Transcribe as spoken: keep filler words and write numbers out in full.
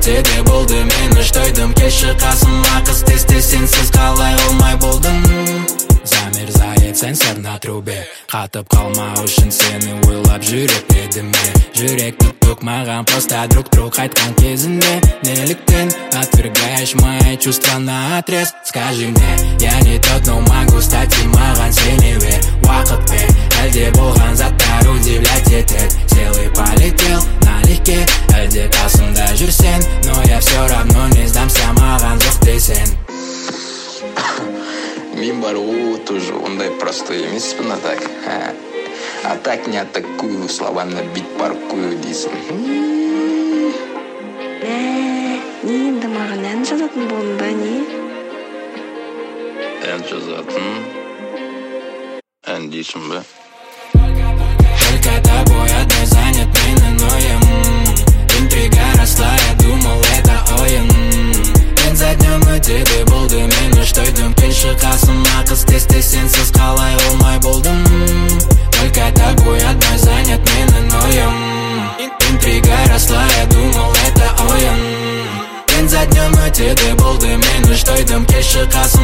өтеді болды, мен ұштойдым келші қасыма қыз тез-тез сенсіз қалай олмай болдым. Замерзает сенсор на трубе, қатып қалма үшін сені ойлап жүрек едіме. Жүректі түк маған просто друг-друг айтқан кезінде. Неліктен отвергаешь мои чувства наотрез? Скажи мне, я не тот, но могу стать и маған сене бер. Уақыт пе, әлде болған заттар удивлять етеді. Сел и полетел налегке, әлде қасымда жүрсен. Но я все равно не сдамся, маған жоқ дейсен. Мен бар ғой тоже ондай простой емеспін, а так. А так не атакую, слова на бит паркую дейсің. Не енді маған ән жазатын болдың ба, не? Ән жазатын? Ән дейсің бе? Только тобой одной занят менің ойым. Интрига росла, я думал это ойын. День за днем өтеді болды, мен ұштойдым келші қасыма қыз тез-тез сенсіз қалай олмай болдым. Только тобой одной занят менің ойым. Интрига росла, я думал это ойын. День за днем өтеді болды, мен ұштойдым келші қасыма